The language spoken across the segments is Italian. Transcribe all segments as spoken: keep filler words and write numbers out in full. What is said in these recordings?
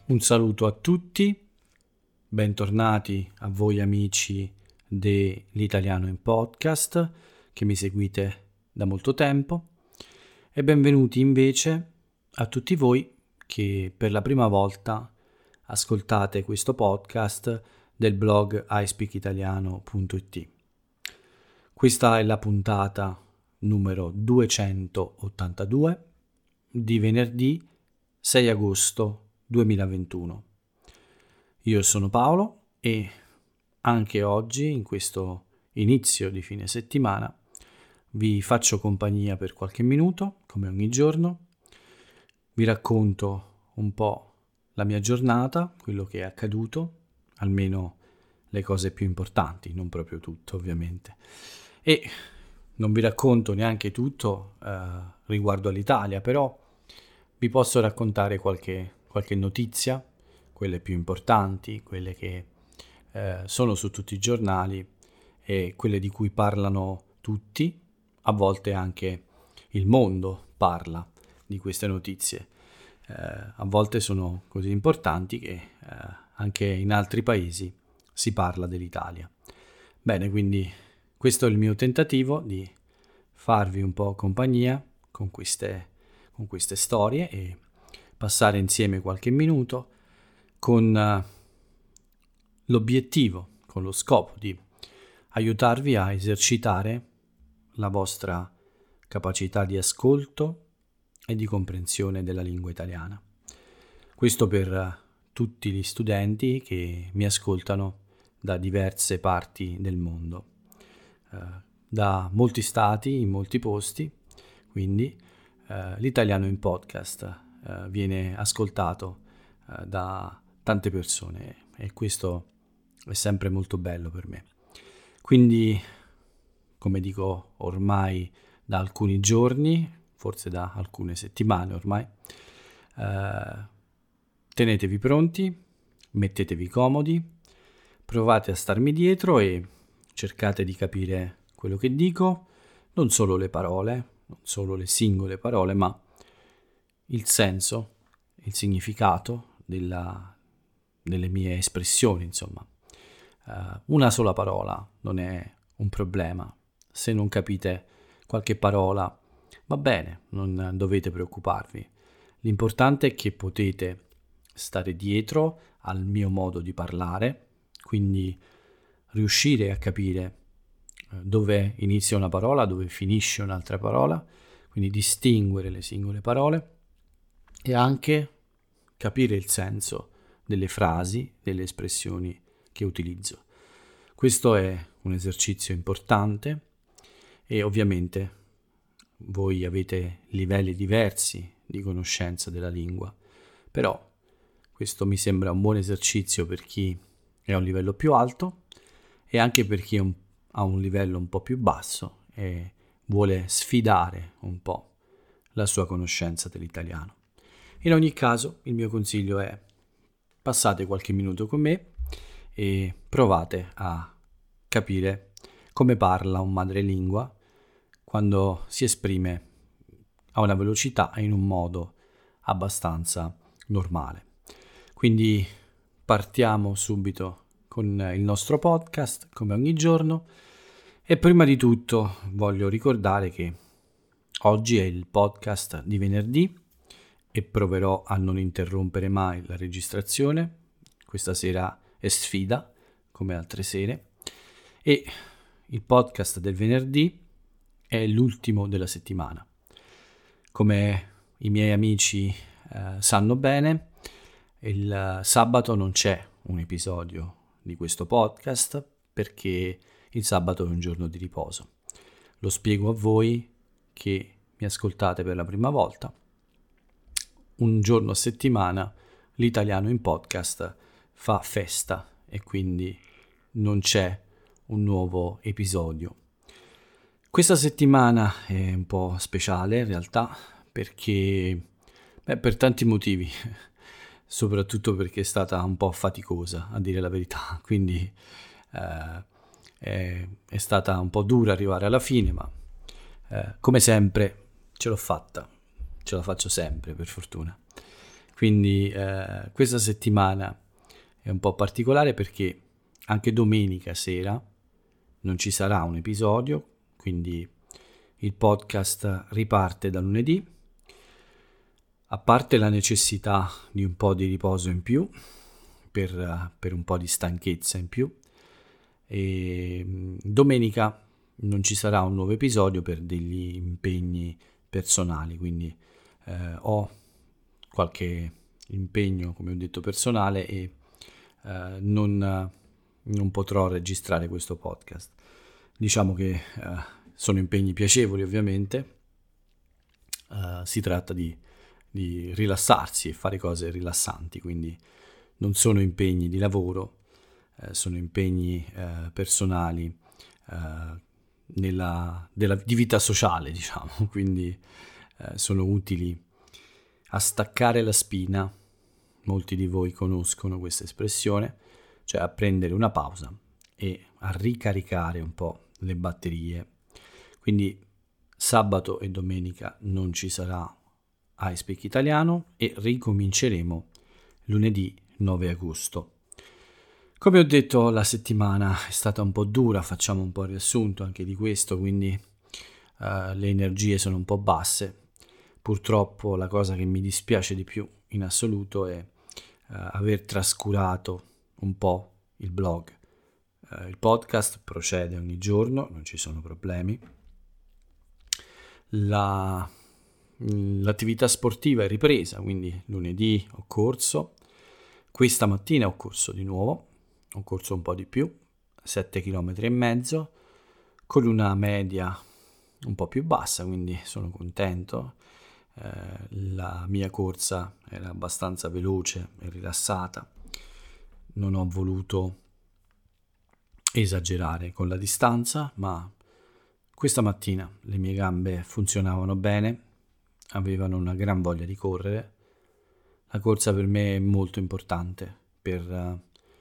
Un saluto a tutti, bentornati a voi amici dell'Italiano in Podcast che mi seguite da molto tempo e benvenuti invece a tutti voi che per la prima volta ascoltate questo podcast del blog i speak italiano punto it. Questa è la puntata numero duecentottantadue di venerdì sei agosto duemilaventuno. Io sono Paolo e anche oggi, in questo inizio di fine settimana, vi faccio compagnia per qualche minuto, come ogni giorno. Vi racconto un po' la mia giornata, quello che è accaduto, almeno le cose più importanti, non proprio tutto ovviamente. E non vi racconto neanche tutto eh, riguardo all'Italia, però vi posso raccontare qualche, qualche notizia, quelle più importanti, quelle che eh, sono su tutti i giornali e quelle di cui parlano tutti, a volte anche il mondo parla di queste notizie. Eh, a volte sono così importanti che eh, anche in altri paesi si parla dell'Italia. Bene, quindi questo è il mio tentativo di farvi un po' compagnia con queste, con queste storie e passare insieme qualche minuto con uh, l'obiettivo, con lo scopo di aiutarvi a esercitare la vostra capacità di ascolto e di comprensione della lingua italiana. Questo per uh, tutti gli studenti che mi ascoltano da diverse parti del mondo, uh, da molti stati, in molti posti, quindi uh, l'Italiano in Podcast uh, viene ascoltato uh, da tante persone e questo è sempre molto bello per me. Quindi, come dico ormai da alcuni giorni, forse da alcune settimane ormai, eh, tenetevi pronti, mettetevi comodi, provate a starmi dietro e cercate di capire quello che dico, non solo le parole, non solo le singole parole, ma il senso, il significato della, delle mie espressioni, insomma. Uh, una sola parola non è un problema. Se non capite qualche parola, va bene, non dovete preoccuparvi. L'importante è che potete stare dietro al mio modo di parlare, quindi riuscire a capire dove inizia una parola, dove finisce un'altra parola, quindi distinguere le singole parole e anche capire il senso delle frasi, delle espressioni che utilizzo. Questo è un esercizio importante e ovviamente voi avete livelli diversi di conoscenza della lingua, però questo mi sembra un buon esercizio per chi è a un livello più alto e anche per chi è un, ha un livello un po' più basso e vuole sfidare un po' la sua conoscenza dell'italiano. In ogni caso, il mio consiglio è: passate qualche minuto con me e provate a capire come parla un madrelingua quando si esprime a una velocità e in un modo abbastanza normale. Quindi partiamo subito con il nostro podcast, come ogni giorno, e prima di tutto voglio ricordare che oggi è il podcast di venerdì e proverò a non interrompere mai la registrazione. Questa sera è sfida, come altre sere, e il podcast del venerdì è l'ultimo della settimana. Come i miei amici eh, sanno bene, il sabato non c'è un episodio di questo podcast perché il sabato è un giorno di riposo. Lo spiego a voi che mi ascoltate per la prima volta. Un giorno a settimana l'Italiano in Podcast fa festa e quindi non c'è un nuovo episodio. Questa settimana è un po' speciale in realtà perché beh, per tanti motivi, soprattutto perché è stata un po' faticosa a dire la verità, quindi eh, è, è stata un po' dura arrivare alla fine, ma eh, come sempre ce l'ho fatta, ce la faccio sempre per fortuna. Quindi eh, questa settimana è un po' particolare perché anche domenica sera non ci sarà un episodio, quindi il podcast riparte da lunedì, a parte la necessità di un po' di riposo in più, per, per un po' di stanchezza in più, e domenica non ci sarà un nuovo episodio per degli impegni personali, quindi eh, ho qualche impegno, come ho detto, personale e eh, non, non potrò registrare questo podcast. Diciamo che eh, sono impegni piacevoli, ovviamente. Uh, si tratta di, di rilassarsi e fare cose rilassanti, quindi non sono impegni di lavoro, eh, sono impegni eh, personali eh, nella, della, di vita sociale, diciamo, quindi eh, sono utili a staccare la spina. Molti di voi conoscono questa espressione, cioè a prendere una pausa e a ricaricare un po' le batterie. Quindi sabato e domenica non ci sarà iSpeak Italiano e ricominceremo lunedì nove agosto. Come ho detto, la settimana è stata un po' dura, facciamo un po' il riassunto anche di questo, quindi uh, le energie sono un po' basse. Purtroppo la cosa che mi dispiace di più in assoluto è uh, aver trascurato un po' il blog. Uh, il podcast procede ogni giorno, non ci sono problemi. La, l'attività sportiva è ripresa, quindi lunedì ho corso, questa mattina ho corso di nuovo, ho corso un po' di più, sette chilometri e mezzo, con una media un po' più bassa, quindi sono contento. Eh, la mia corsa era abbastanza veloce e rilassata, non ho voluto esagerare con la distanza, ma questa mattina le mie gambe funzionavano bene, avevano una gran voglia di correre. La corsa per me è molto importante per,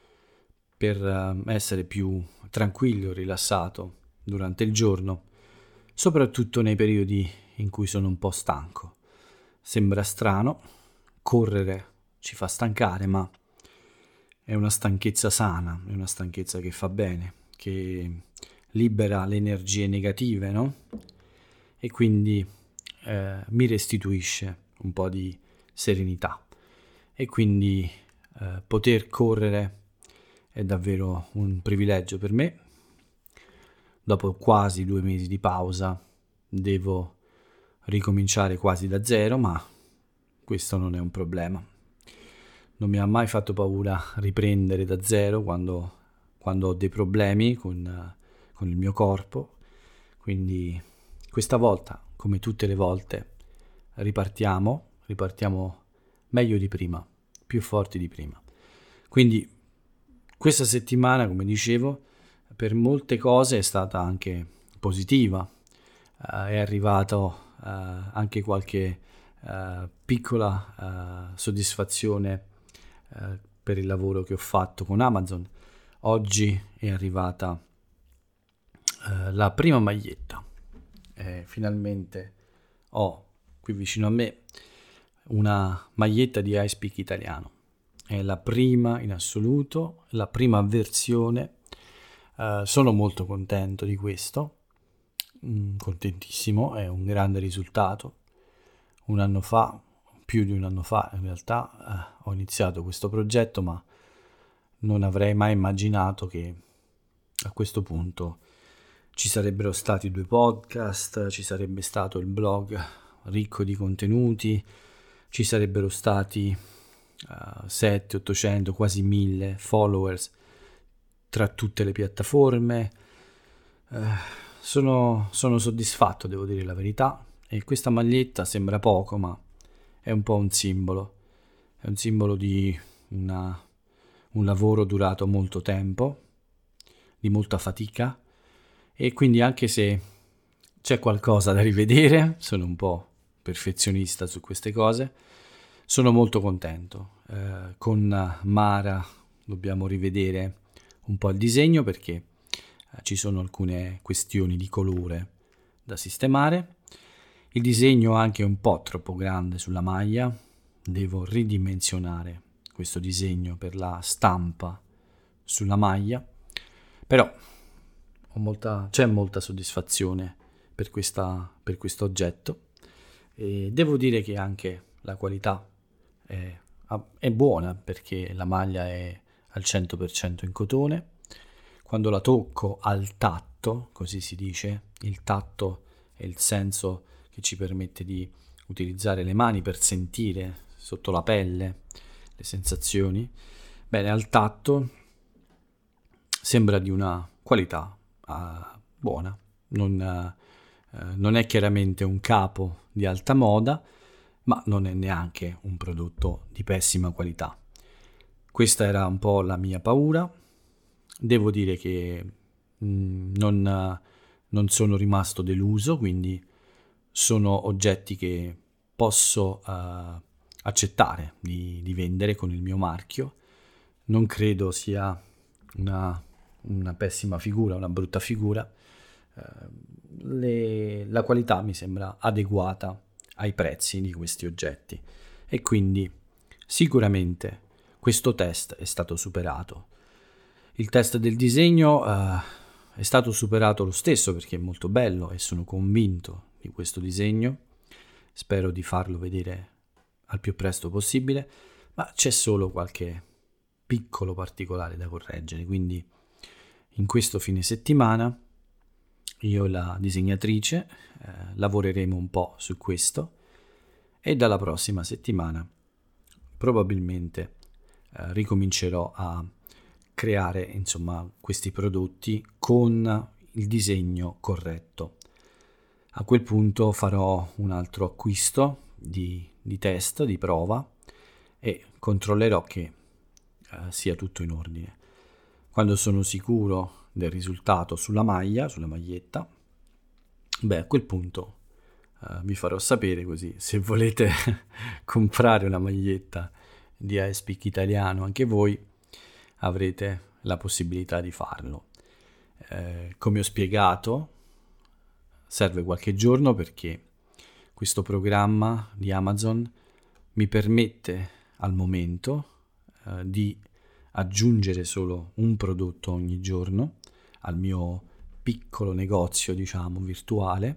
per essere più tranquillo, rilassato durante il giorno, soprattutto nei periodi in cui sono un po' stanco. Sembra strano, correre ci fa stancare, ma è una stanchezza sana, è una stanchezza che fa bene, che libera le energie negative, no? E quindi eh, mi restituisce un po' di serenità. E quindi eh, poter correre è davvero un privilegio per me. Dopo quasi due mesi di pausa devo ricominciare quasi da zero, ma questo non è un problema. Non mi ha mai fatto paura riprendere da zero quando, quando ho dei problemi con, con il mio corpo. Quindi questa volta, come tutte le volte, ripartiamo, ripartiamo meglio di prima, più forti di prima. Quindi questa settimana, come dicevo, per molte cose è stata anche positiva. Uh, è arrivato uh, anche qualche uh, piccola uh, soddisfazione uh, per il lavoro che ho fatto con Amazon. Oggi è arrivata uh, la prima maglietta. Eh, finalmente ho qui vicino a me una maglietta di iSpeak Italiano. È la prima in assoluto, la prima versione. Uh, sono molto contento di questo, mm, contentissimo, è un grande risultato. Un anno fa, più di un anno fa in realtà, uh, ho iniziato questo progetto, ma non avrei mai immaginato che a questo punto ci sarebbero stati due podcast, ci sarebbe stato il blog ricco di contenuti, ci sarebbero stati uh, settecento, ottocento, quasi mille followers tra tutte le piattaforme. Uh, sono, sono soddisfatto, devo dire la verità, e questa maglietta sembra poco, ma è un po' un simbolo, è un simbolo di una, un lavoro durato molto tempo, di molta fatica, e quindi anche se c'è qualcosa da rivedere, sono un po' perfezionista su queste cose, sono molto contento. Eh, con Mara dobbiamo rivedere un po' il disegno perché eh, ci sono alcune questioni di colore da sistemare. Il disegno è anche un po' troppo grande sulla maglia, devo ridimensionare questo disegno per la stampa sulla maglia, però ho molta, c'è molta soddisfazione per questa, per questo oggetto, e devo dire che anche la qualità è, è buona, perché la maglia è al cento per cento in cotone. Quando la tocco al tatto, così si dice, il tatto è il senso che ci permette di utilizzare le mani per sentire sotto la pelle le sensazioni. Bene, al tatto sembra di una qualità uh, buona, non, uh, non è chiaramente un capo di alta moda, ma non è neanche un prodotto di pessima qualità. Questa era un po' la mia paura. Devo dire che mh, non, non sono rimasto deluso, quindi sono oggetti che posso uh, accettare di, di vendere con il mio marchio. Non credo sia una, una pessima figura, una brutta figura. Uh, le, la qualità mi sembra adeguata ai prezzi di questi oggetti, e quindi sicuramente questo test è stato superato. Il test del disegno uh, è stato superato lo stesso, perché è molto bello e sono convinto di questo disegno. Spero di farlo vedere al più presto possibile, ma c'è solo qualche piccolo particolare da correggere, quindi in questo fine settimana io e la disegnatrice eh, lavoreremo un po' su questo, e dalla prossima settimana probabilmente eh, ricomincerò a creare insomma questi prodotti con il disegno corretto. A quel punto farò un altro acquisto di, di test, di prova, e controllerò che eh, sia tutto in ordine. Quando sono sicuro del risultato sulla maglia, sulla maglietta, beh, a quel punto eh, vi farò sapere, così se volete comprare una maglietta di iSpeak Italiano anche voi avrete la possibilità di farlo. Eh, come ho spiegato, serve qualche giorno, perché questo programma di Amazon mi permette al momento eh, di aggiungere solo un prodotto ogni giorno al mio piccolo negozio, diciamo, virtuale.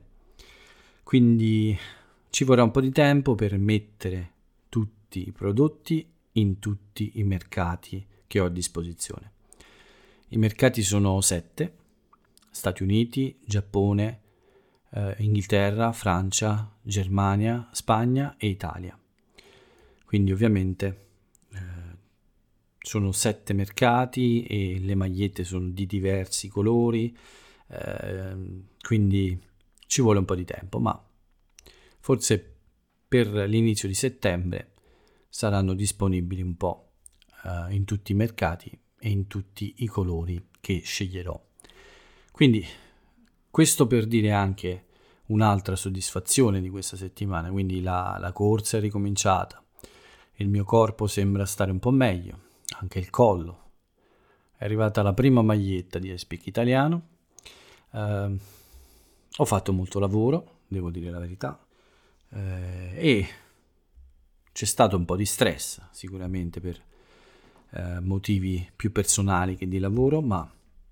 Quindi ci vorrà un po' di tempo per mettere tutti i prodotti in tutti i mercati che ho a disposizione. I mercati sono sette: Stati Uniti, Giappone, eh, Inghilterra, Francia, Germania, Spagna e Italia. Quindi ovviamente eh, sono sette mercati e le magliette sono di diversi colori, eh, quindi ci vuole un po' di tempo, ma forse per l'inizio di settembre saranno disponibili un po' eh, in tutti i mercati e in tutti i colori che sceglierò. Quindi questo per dire anche un'altra soddisfazione di questa settimana, quindi la, la corsa è ricominciata, il mio corpo sembra stare un po' meglio, anche il collo. È arrivata la prima maglietta di iSpeak Italiano, eh, ho fatto molto lavoro, devo dire la verità, eh, e c'è stato un po' di stress sicuramente per eh, motivi più personali che di lavoro, ma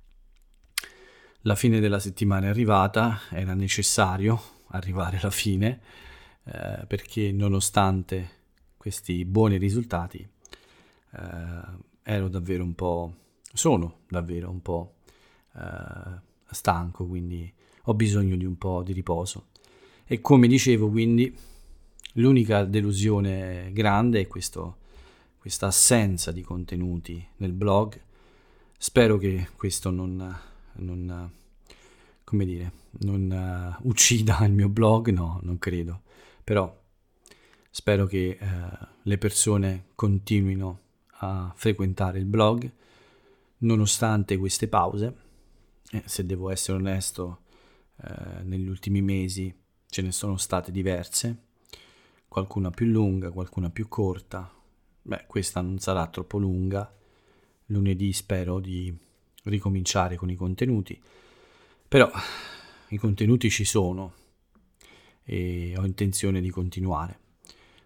la fine della settimana è arrivata, era necessario arrivare alla fine, eh, perché nonostante questi buoni risultati eh, ero davvero un po', sono davvero un po' eh, stanco, quindi ho bisogno di un po' di riposo. E come dicevo, quindi l'unica delusione grande è questo, questa assenza di contenuti nel blog. Spero che questo non, non come dire, non uh, uccida il mio blog, no, non credo. Però spero che uh, le persone continuino a frequentare il blog nonostante queste pause. Eh, se devo essere onesto, uh, negli ultimi mesi ce ne sono state diverse, qualcuna più lunga, qualcuna più corta. Beh, questa non sarà troppo lunga. Lunedì spero di ricominciare con i contenuti, però i contenuti ci sono e ho intenzione di continuare.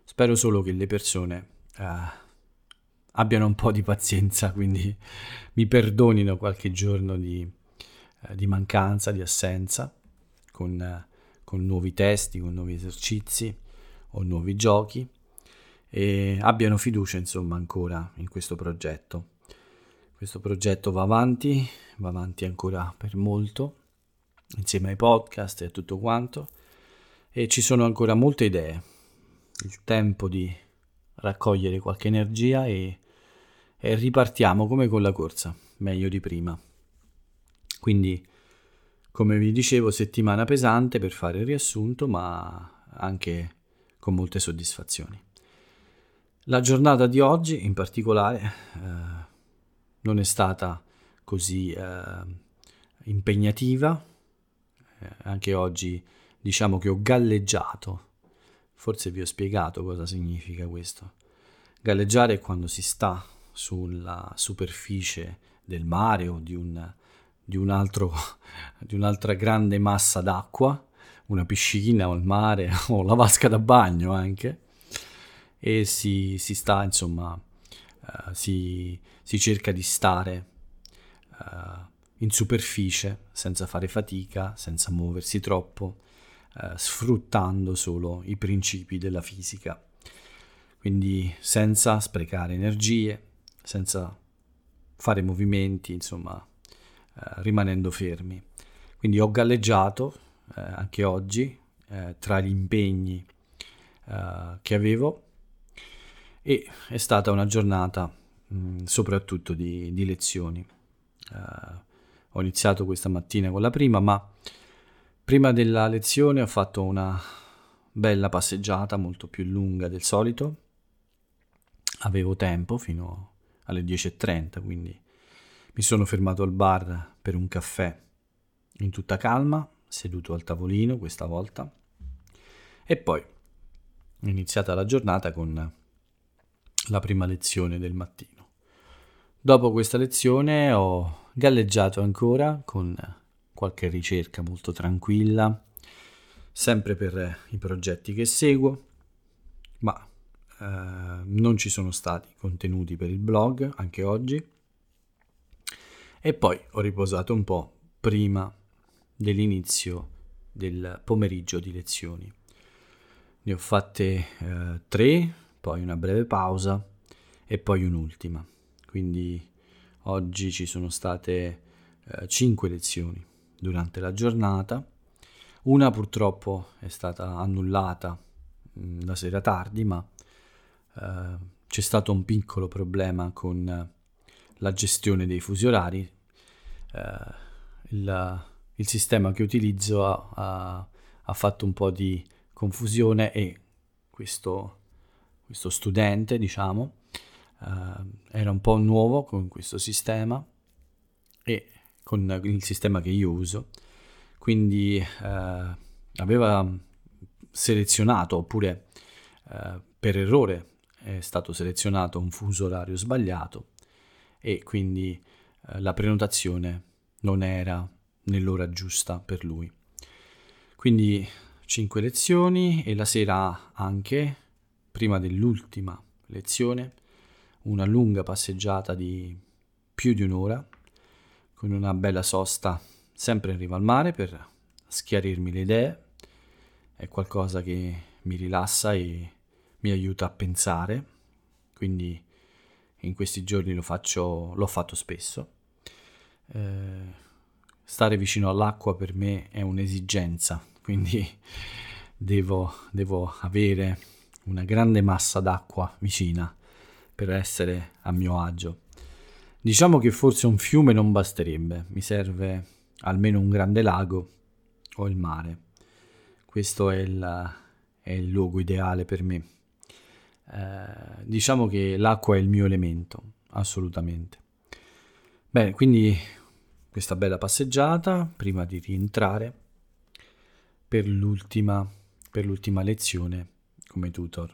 Spero solo che le persone eh, abbiano un po' di pazienza, quindi mi perdonino qualche giorno di, eh, di mancanza, di assenza, con, eh, con nuovi testi, con nuovi esercizi o nuovi giochi, e abbiano fiducia insomma ancora in questo progetto. Questo progetto va avanti, va avanti ancora per molto, insieme ai podcast e a tutto quanto, e ci sono ancora molte idee. Il tempo di raccogliere qualche energia e, e ripartiamo come con la corsa, meglio di prima. Quindi, come vi dicevo, settimana pesante per fare il riassunto, ma anche con molte soddisfazioni. La giornata di oggi in particolare eh, non è stata così eh, impegnativa. Eh, anche oggi diciamo che ho galleggiato. Forse vi ho spiegato cosa significa questo. Galleggiare è quando si sta sulla superficie del mare o di un, di un altro, di un'altra grande massa d'acqua, una piscina o il mare o la vasca da bagno anche, e si, si sta insomma, uh, si, si cerca di stare uh, in superficie senza fare fatica, senza muoversi troppo, uh, sfruttando solo i principi della fisica. Quindi senza sprecare energie, senza fare movimenti, insomma, uh, rimanendo fermi. Quindi ho galleggiato uh, anche oggi uh, tra gli impegni uh, che avevo, e è stata una giornata mh, soprattutto di, di lezioni. Uh, ho iniziato questa mattina con la prima, ma prima della lezione ho fatto una bella passeggiata molto più lunga del solito. Avevo tempo fino alle dieci e trenta, quindi mi sono fermato al bar per un caffè in tutta calma, seduto al tavolino questa volta, e poi è iniziata la giornata con la prima lezione del mattino. Dopo questa lezione ho galleggiato ancora con qualche ricerca molto tranquilla, sempre per i progetti che seguo, ma eh, non ci sono stati contenuti per il blog anche oggi, e poi ho riposato un po' prima dell'inizio del pomeriggio di lezioni. Ne ho fatte eh, tre, poi una breve pausa e poi un'ultima. Quindi oggi ci sono state eh, cinque lezioni durante la giornata. Una purtroppo è stata annullata mh, la sera tardi, ma eh, c'è stato un piccolo problema con eh, la gestione dei fusi orari. Eh, il, il sistema che utilizzo ha, ha, ha fatto un po' di confusione, e questo, questo studente, diciamo, Uh, era un po' nuovo con questo sistema e con il sistema che io uso, quindi uh, aveva selezionato, oppure uh, per errore è stato selezionato un fuso orario sbagliato, e quindi uh, la prenotazione non era nell'ora giusta per lui. Quindi cinque lezioni, e la sera anche, prima dell'ultima lezione, una lunga passeggiata di più di un'ora, con una bella sosta sempre in riva al mare per schiarirmi le idee. È qualcosa che mi rilassa e mi aiuta a pensare, quindi in questi giorni lo faccio, l'ho fatto spesso. Eh, stare vicino all'acqua per me è un'esigenza, quindi devo, devo avere una grande massa d'acqua vicina per essere a mio agio. Diciamo che forse un fiume non basterebbe, mi serve almeno un grande lago o il mare. Questo è il, è il luogo ideale per me. Eh, diciamo che l'acqua è il mio elemento, assolutamente. Bene, quindi questa bella passeggiata prima di rientrare per l'ultima, per l'ultima lezione come tutor.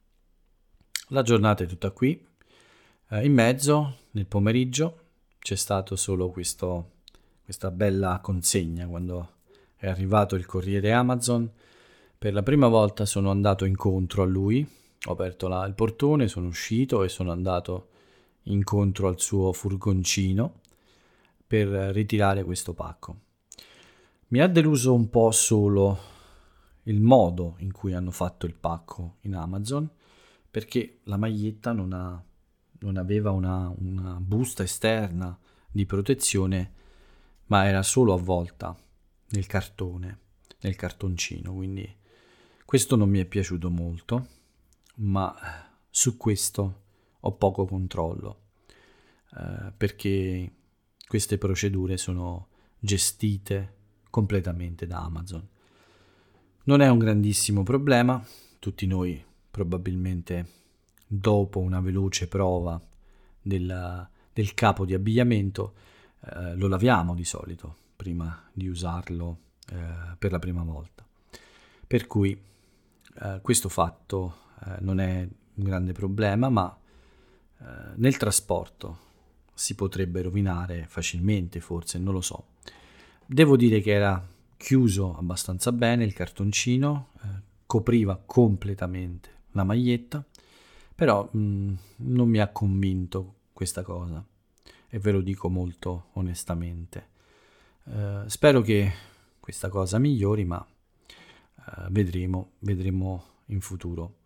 La giornata è tutta qui. Eh, in mezzo, nel pomeriggio, c'è stato solo questo, questa bella consegna. Quando è arrivato il corriere Amazon, per la prima volta sono andato incontro a lui, Ho aperto la, il portone, sono uscito e sono andato incontro al suo furgoncino per ritirare questo pacco. Mi ha deluso un po' solo il modo in cui hanno fatto il pacco in Amazon, perché la maglietta non, ha, non aveva una, una busta esterna di protezione, ma era solo avvolta nel cartone, nel cartoncino, quindi questo non mi è piaciuto molto, ma su questo ho poco controllo, eh, perché queste procedure sono gestite completamente da Amazon. Non è un grandissimo problema, tutti noi probabilmente dopo una veloce prova del, del capo di abbigliamento eh, lo laviamo di solito prima di usarlo eh, per la prima volta. Per cui eh, questo fatto eh, non è un grande problema, ma eh, nel trasporto si potrebbe rovinare facilmente, forse, non lo so. Devo dire che era chiuso abbastanza bene il cartoncino, eh, copriva completamente la maglietta, però mh, non mi ha convinto questa cosa, e ve lo dico molto onestamente. Eh, spero che questa cosa migliori, ma eh, vedremo, vedremo in futuro.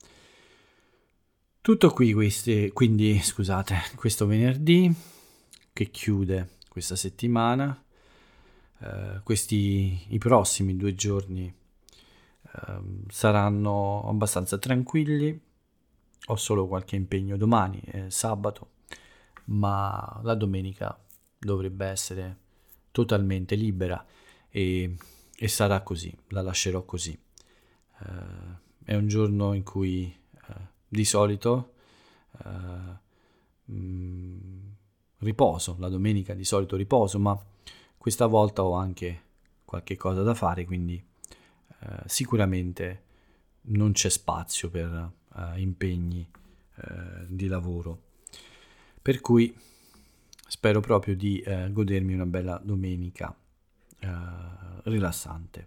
Tutto qui, questi, quindi scusate, questo venerdì che chiude questa settimana. Uh, questi i prossimi due giorni uh, saranno abbastanza tranquilli. Ho solo qualche impegno domani, è sabato, ma la domenica dovrebbe essere totalmente libera e, e sarà così, la lascerò così. Uh, è un giorno in cui uh, di solito uh, mh, riposo, la domenica di solito riposo, ma questa volta ho anche qualche cosa da fare, quindi eh, sicuramente non c'è spazio per eh, impegni eh, di lavoro. Per cui spero proprio di eh, godermi una bella domenica eh, rilassante.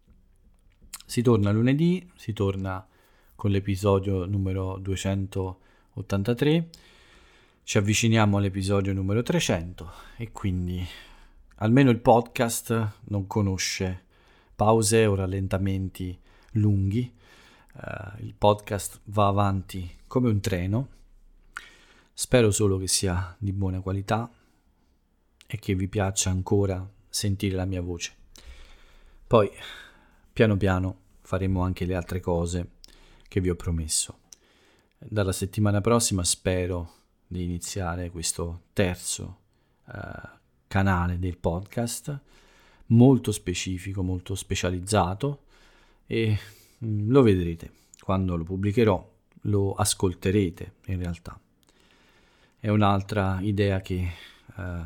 Si torna lunedì, si torna con l'episodio numero duecentottantatré, ci avviciniamo all'episodio numero trecento e quindi almeno il podcast non conosce pause o rallentamenti lunghi, uh, il podcast va avanti come un treno. Spero solo che sia di buona qualità e che vi piaccia ancora sentire la mia voce. Poi, piano piano, faremo anche le altre cose che vi ho promesso. Dalla settimana prossima spero di iniziare questo terzo uh, canale del podcast, molto specifico, molto specializzato, e mh, lo vedrete quando lo pubblicherò, lo ascolterete in realtà. È un'altra idea che, uh,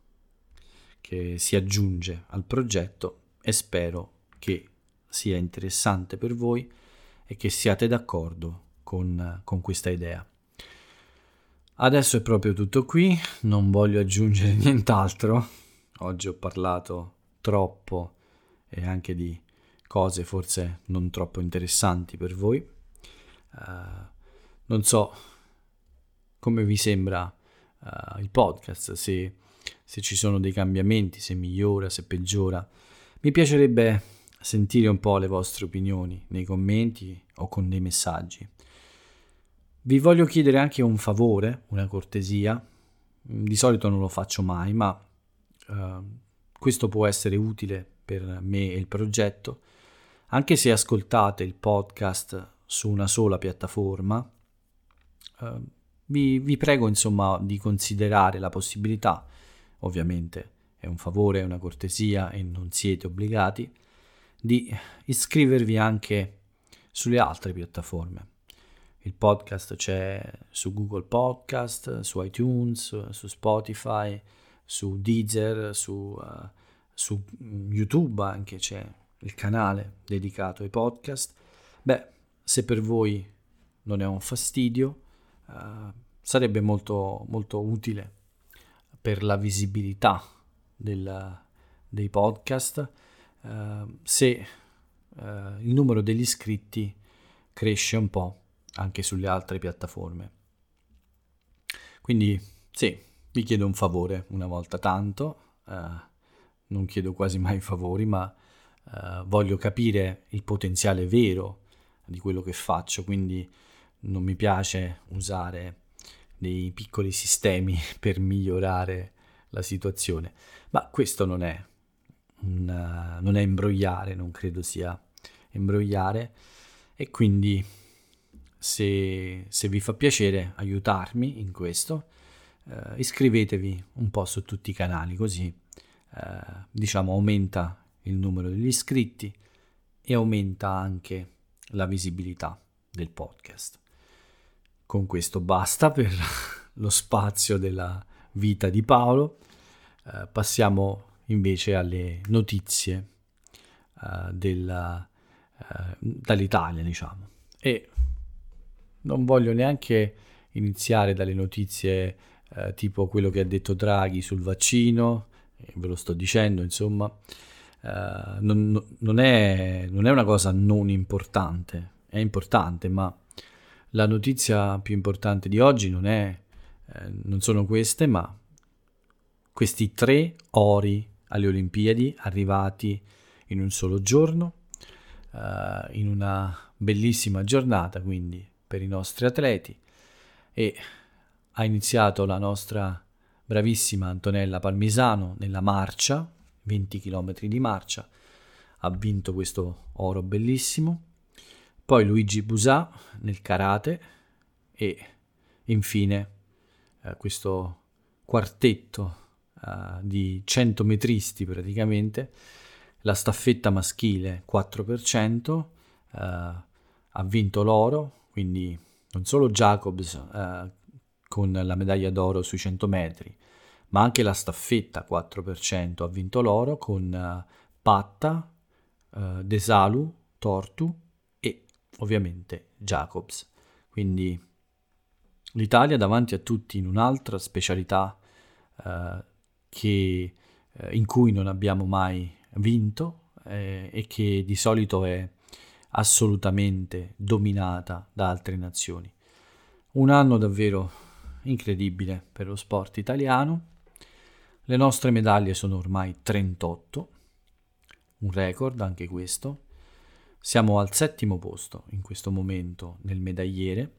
che si aggiunge al progetto e spero che sia interessante per voi e che siate d'accordo con, con questa idea. Adesso è proprio tutto qui, non voglio aggiungere nient'altro. Oggi ho parlato troppo e anche di cose forse non troppo interessanti per voi. Uh, non so come vi sembra uh, il podcast, se, se ci sono dei cambiamenti, se migliora, se peggiora. Mi piacerebbe sentire un po' le vostre opinioni nei commenti o con dei messaggi. Vi voglio chiedere anche un favore, una cortesia. Di solito non lo faccio mai, ma uh, questo può essere utile per me e il progetto. Anche se ascoltate il podcast su una sola piattaforma, uh, vi, vi prego insomma di considerare la possibilità, ovviamente è un favore, è una cortesia e non siete obbligati, di iscrivervi anche sulle altre piattaforme. Il podcast c'è su Google Podcast, su iTunes, su Spotify, su Deezer, su, uh, su YouTube anche c'è il canale dedicato ai podcast. Beh, se per voi non è un fastidio, uh, sarebbe molto, molto utile per la visibilità del, dei podcast uh, se uh, il numero degli iscritti cresce un po'. anche sulle altre piattaforme. Quindi sì, vi chiedo un favore una volta tanto, eh, non chiedo quasi mai favori, ma eh, voglio capire il potenziale vero di quello che faccio, quindi non mi piace usare dei piccoli sistemi per migliorare la situazione, ma questo non è, un, non è imbrogliare, non credo sia imbrogliare, e quindi se, se vi fa piacere aiutarmi in questo, eh, iscrivetevi un po' su tutti i canali, così eh, diciamo aumenta il numero degli iscritti e aumenta anche la visibilità del podcast. Con questo basta per lo spazio della vita di Paolo. Eh, passiamo invece alle notizie eh, della, eh, dall'Italia, diciamo. E non voglio neanche iniziare dalle notizie eh, tipo quello che ha detto Draghi sul vaccino, eh, ve lo sto dicendo, insomma, eh, non, non, è, non è una cosa non importante, è importante, ma la notizia più importante di oggi non è, eh, non sono queste, ma questi tre ori alle Olimpiadi arrivati in un solo giorno, eh, in una bellissima giornata quindi per i nostri atleti, e ha iniziato la nostra bravissima Antonella Palmisano nella marcia, venti chilometri di marcia, ha vinto questo oro bellissimo. Poi Luigi Busà nel karate e infine eh, questo quartetto eh, di centometristi praticamente, la staffetta maschile quattro per cento eh, ha vinto l'oro, quindi non solo Jacobs eh, con la medaglia d'oro sui cento metri, ma anche la staffetta quattro per cento ha vinto l'oro con eh, Patta, eh, Desalu, Tortu e ovviamente Jacobs. Quindi l'Italia davanti a tutti in un'altra specialità eh, che, eh, in cui non abbiamo mai vinto eh, e che di solito è assolutamente dominata da altre nazioni. Un anno davvero incredibile per lo sport italiano. Le nostre medaglie sono ormai trentotto, un record anche questo. Siamo al settimo posto in questo momento nel medagliere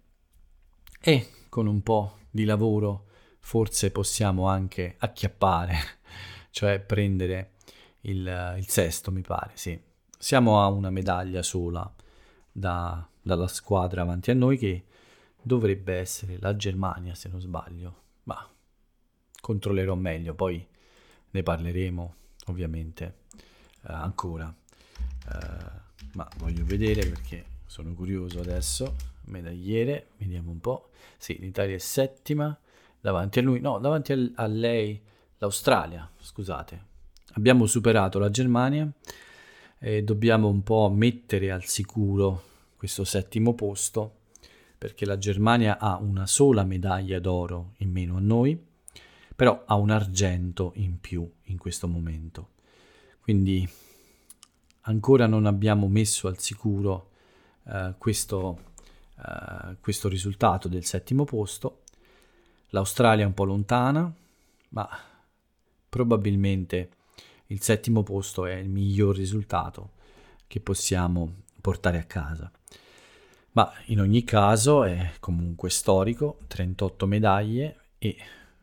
e con un po' di lavoro forse possiamo anche acchiappare, cioè prendere il, il sesto, mi pare, sì. Siamo a una medaglia sola da, dalla squadra avanti a noi, che dovrebbe essere la Germania, se non sbaglio, ma controllerò meglio, poi ne parleremo ovviamente eh, ancora, eh, ma voglio vedere perché sono curioso adesso. Medagliere, vediamo un po'. Sì, l'Italia è settima, davanti a lui, no, davanti a, a lei l'Australia, scusate. Abbiamo superato la Germania e dobbiamo un po' mettere al sicuro questo settimo posto, perché la Germania ha una sola medaglia d'oro in meno a noi, però ha un argento in più in questo momento. Quindi ancora non abbiamo messo al sicuro uh, questo, uh, questo risultato del settimo posto. L'Australia è un po' lontana, ma probabilmente il settimo posto è il miglior risultato che possiamo portare a casa. Ma in ogni caso è comunque storico, trentotto medaglie e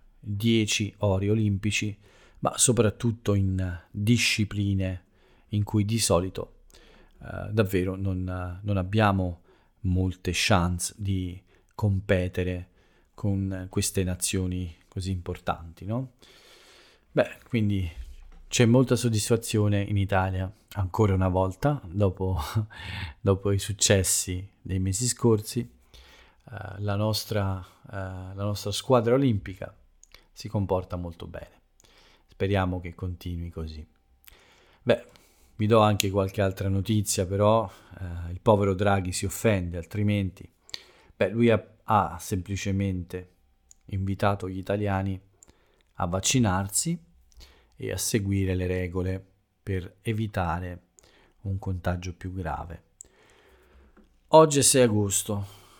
dieci ori olimpici, ma soprattutto in discipline in cui di solito eh, davvero non, non abbiamo molte chance di competere con queste nazioni così importanti, no? Beh, quindi c'è molta soddisfazione in Italia, ancora una volta, dopo, dopo i successi dei mesi scorsi. Uh, la, nostra, uh, la nostra squadra olimpica si comporta molto bene. Speriamo che continui così. Beh, vi do anche qualche altra notizia, però uh, il povero Draghi si offende, altrimenti... Beh, lui ha, ha semplicemente invitato gli italiani a vaccinarsi e a seguire le regole per evitare un contagio più grave. Oggi è sei agosto,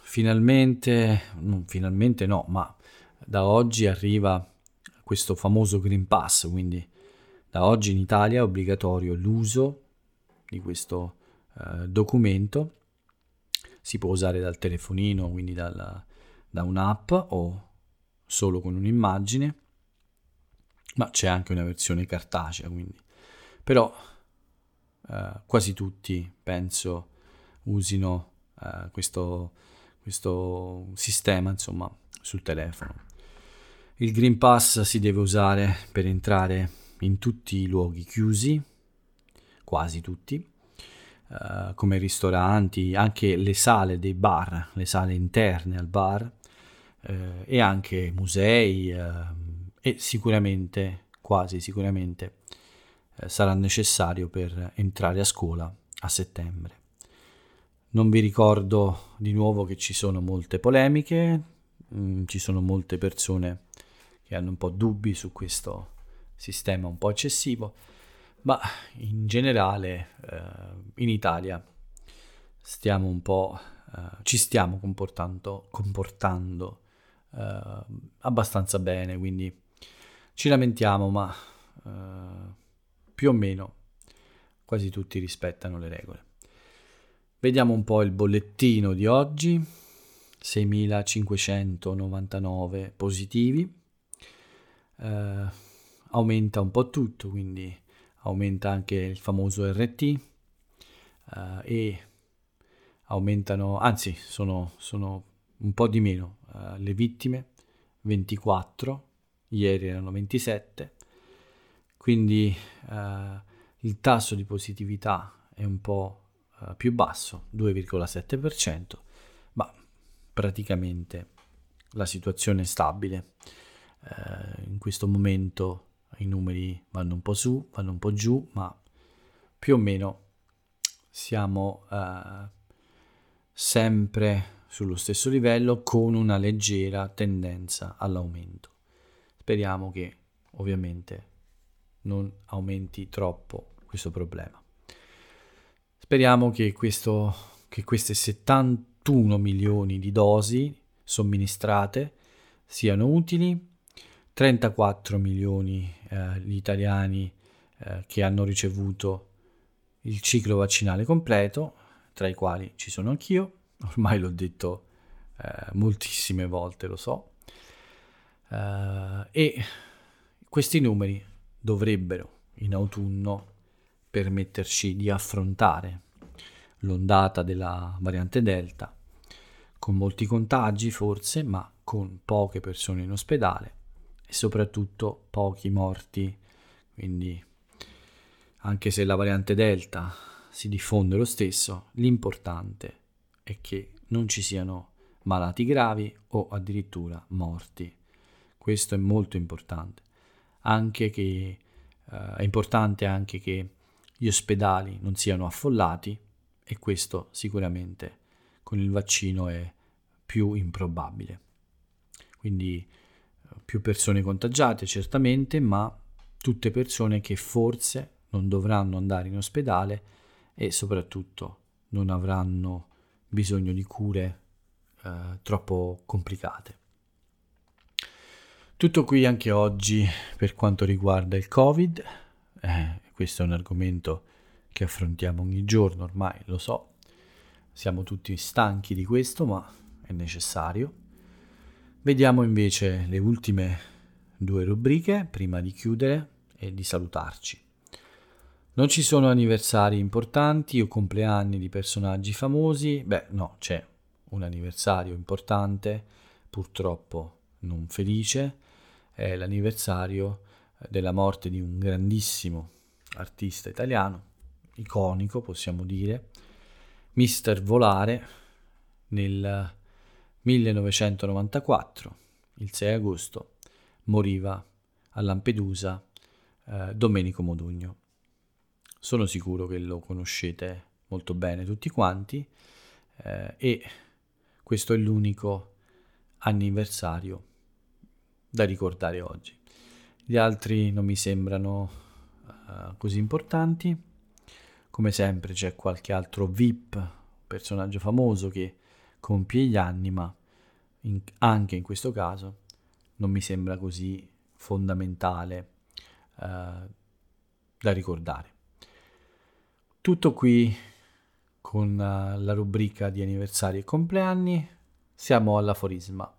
finalmente, non finalmente no, ma da oggi arriva questo famoso Green Pass, quindi da oggi in Italia è obbligatorio l'uso di questo eh, documento. Si può usare dal telefonino, quindi dal, da un'app o solo con un'immagine, ma c'è anche una versione cartacea, quindi. Però eh, quasi tutti, penso, usino eh, questo, questo sistema, insomma, sul telefono. Il Green Pass si deve usare per entrare in tutti i luoghi chiusi, quasi tutti, Uh, come ristoranti, anche le sale dei bar, le sale interne al bar, uh, e anche musei, uh, e sicuramente, quasi sicuramente, uh, sarà necessario per entrare a scuola a settembre. Non vi ricordo di nuovo che ci sono molte polemiche, mh, ci sono molte persone che hanno un po' dubbi su questo sistema un po' eccessivo, ma in generale eh, in Italia stiamo un po', eh, ci stiamo comportando, comportando eh, abbastanza bene, quindi ci lamentiamo, ma eh, più o meno quasi tutti rispettano le regole. Vediamo un po' il bollettino di oggi: seimilacinquecentonovantanove positivi, eh, aumenta un po' tutto, quindi aumenta anche il famoso R T, uh, e aumentano, anzi sono, sono un po' di meno uh, le vittime, ventiquattro, ieri erano ventisette, quindi uh, il tasso di positività è un po' uh, più basso, due virgola sette per cento, ma praticamente la situazione è stabile. Uh, in questo momento i numeri vanno un po' su, vanno un po' giù, ma più o meno siamo uh, sempre sullo stesso livello, con una leggera tendenza all'aumento. Speriamo che ovviamente non aumenti troppo questo problema. Speriamo che, questo, che queste settantuno milioni di dosi somministrate siano utili. trentaquattro milioni eh, gli italiani eh, che hanno ricevuto il ciclo vaccinale completo, tra i quali ci sono anch'io, ormai l'ho detto eh, moltissime volte, lo so, uh, e questi numeri dovrebbero in autunno permetterci di affrontare l'ondata della variante Delta, con molti contagi forse, ma con poche persone in ospedale e soprattutto pochi morti. Quindi anche se la variante Delta si diffonde lo stesso, l'importante è che non ci siano malati gravi o addirittura morti. Questo è molto importante. Anche che eh, è importante anche che gli ospedali non siano affollati, e questo sicuramente con il vaccino è più improbabile. Quindi più persone contagiate certamente, ma tutte persone che forse non dovranno andare in ospedale e soprattutto non avranno bisogno di cure eh, troppo complicate. Tutto qui anche oggi per quanto riguarda il Covid. Eh, questo è un argomento che affrontiamo ogni giorno, ormai lo so, siamo tutti stanchi di questo, ma è necessario. Vediamo invece le ultime due rubriche prima di chiudere e di salutarci. Non ci sono anniversari importanti o compleanni di personaggi famosi? Beh, no, c'è un anniversario importante, purtroppo non felice, è l'anniversario della morte di un grandissimo artista italiano, iconico possiamo dire, mister Volare, nel millenovecentonovantaquattro, il sei agosto, moriva a Lampedusa eh, Domenico Modugno. Sono sicuro che lo conoscete molto bene tutti quanti, eh, e questo è l'unico anniversario da ricordare oggi. Gli altri non mi sembrano uh, così importanti. Come sempre c'è qualche altro V I P, personaggio famoso, che compie gli anni, ma in, anche in questo caso non mi sembra così fondamentale eh, da ricordare. Tutto qui con uh, la rubrica di anniversari e compleanni. Siamo all'aforisma.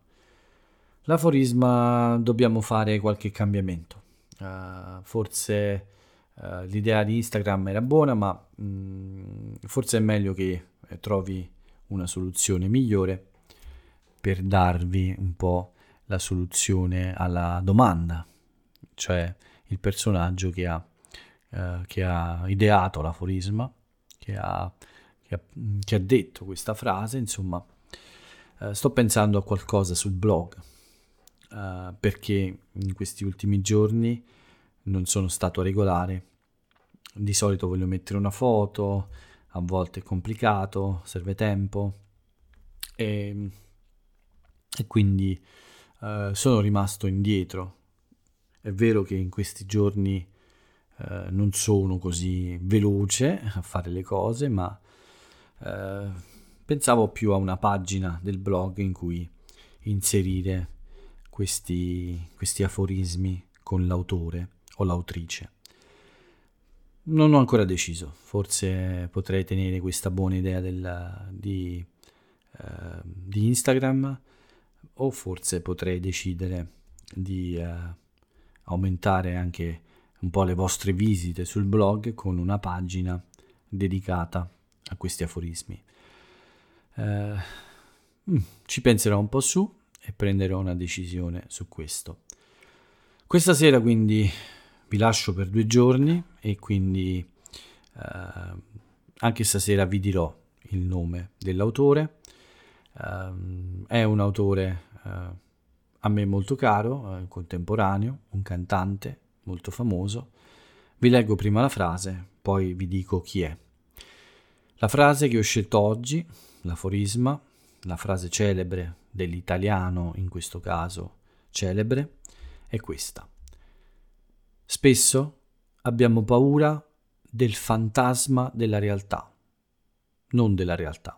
L'aforisma dobbiamo fare qualche cambiamento. Uh, forse uh, l'idea di Instagram era buona, ma mh, forse è meglio che trovi una soluzione migliore per darvi un po' la soluzione alla domanda, cioè il personaggio che ha, uh, che ha ideato l'aforisma, che ha, che ha, che ha detto questa frase. Insomma, uh, sto pensando a qualcosa sul blog. Uh, perché in questi ultimi giorni non sono stato regolare. Di solito voglio mettere una foto, a volte è complicato, serve tempo e, e quindi uh, sono rimasto indietro. È vero che in questi giorni uh, non sono così veloce a fare le cose, ma uh, pensavo più a una pagina del blog in cui inserire Questi, questi aforismi con l'autore o l'autrice. Non ho ancora deciso, forse potrei tenere questa buona idea del, di, eh, di Instagram, o forse potrei decidere di eh, aumentare anche un po' le vostre visite sul blog con una pagina dedicata a questi aforismi. Eh, ci penserò un po' su e prenderò una decisione su questo. Questa sera quindi vi lascio per due giorni e quindi eh, anche stasera vi dirò il nome dell'autore. Eh, è un autore eh, a me molto caro, eh, contemporaneo, un cantante molto famoso. Vi leggo prima la frase, poi vi dico chi è. La frase che ho scelto oggi, l'aforisma, la frase celebre dell'italiano, in questo caso celebre, è questa. Spesso abbiamo paura del fantasma della realtà, non della realtà.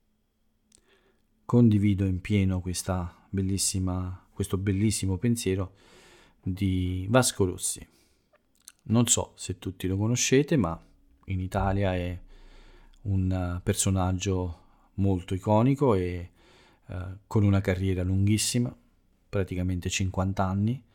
Condivido in pieno questa bellissima, questo bellissimo pensiero di Vasco Rossi. Non so se tutti lo conoscete, ma in Italia è un personaggio molto iconico e Uh, con una carriera lunghissima, praticamente cinquanta anni,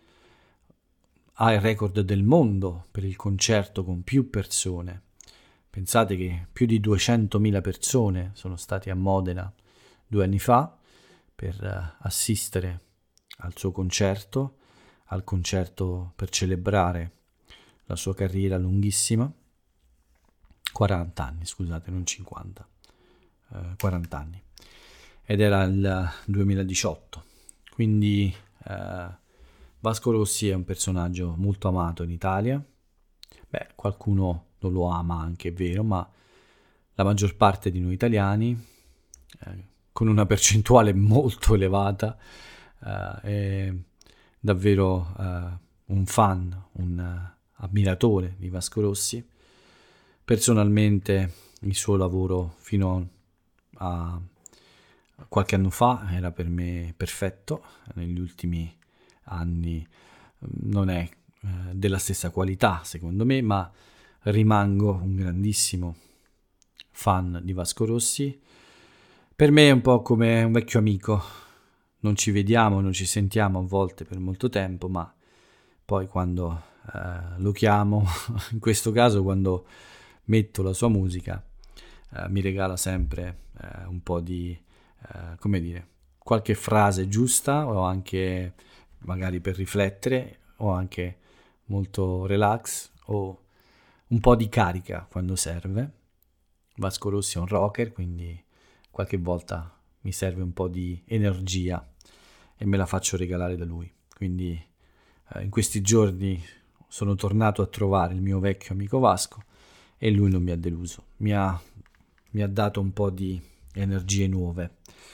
ha il record del mondo per il concerto con più persone. Pensate che più di duecentomila persone sono state a Modena due anni fa per uh, assistere al suo concerto, al concerto per celebrare la sua carriera lunghissima, quaranta anni, scusate, non cinquanta, uh, quaranta anni. Ed era il duemiladiciotto, quindi eh, Vasco Rossi è un personaggio molto amato in Italia. Beh, qualcuno non lo ama, anche è vero, ma la maggior parte di noi italiani, eh, con una percentuale molto elevata, eh, è davvero eh, un fan, un uh, ammiratore di Vasco Rossi. Personalmente il suo lavoro fino a qualche anno fa era per me perfetto, negli ultimi anni non è eh, della stessa qualità secondo me, ma rimango un grandissimo fan di Vasco Rossi. Per me è un po' come un vecchio amico, non ci vediamo, non ci sentiamo a volte per molto tempo, ma poi quando eh, lo chiamo, in questo caso quando metto la sua musica, eh, mi regala sempre eh, un po' di Uh, come dire, qualche frase giusta, o anche magari per riflettere, o anche molto relax, o un po' di carica quando serve. Vasco Rossi è un rocker, quindi qualche volta mi serve un po' di energia e me la faccio regalare da lui. Quindi uh, in questi giorni sono tornato a trovare il mio vecchio amico Vasco e lui non mi ha deluso, mi ha, mi ha dato un po' di energie nuove.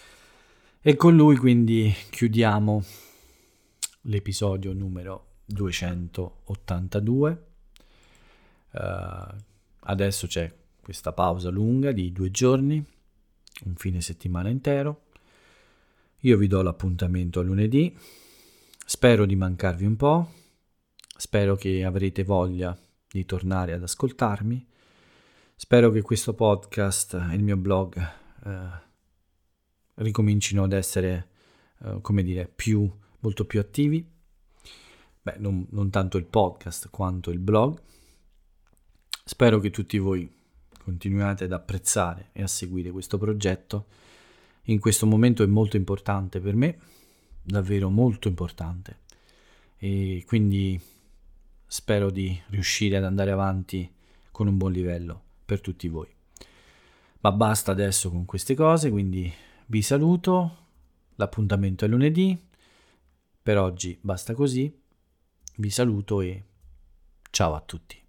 E con lui quindi chiudiamo l'episodio numero duecentottantadue. Uh, adesso c'è questa pausa lunga di due giorni, un fine settimana intero, Io vi do l'appuntamento a lunedì, spero di mancarvi un po', spero che avrete voglia di tornare ad ascoltarmi, spero che questo podcast e il mio blog eh, ricomincino ad essere, eh, come dire, più, molto più attivi. Beh, non, non tanto il podcast quanto il blog. Spero che tutti voi continuiate ad apprezzare e a seguire questo progetto. In questo momento è molto importante per me, davvero molto importante, e quindi spero di riuscire ad andare avanti con un buon livello per tutti voi. Ma basta adesso con queste cose, quindi vi saluto, l'appuntamento è lunedì, per oggi basta così, vi saluto e ciao a tutti.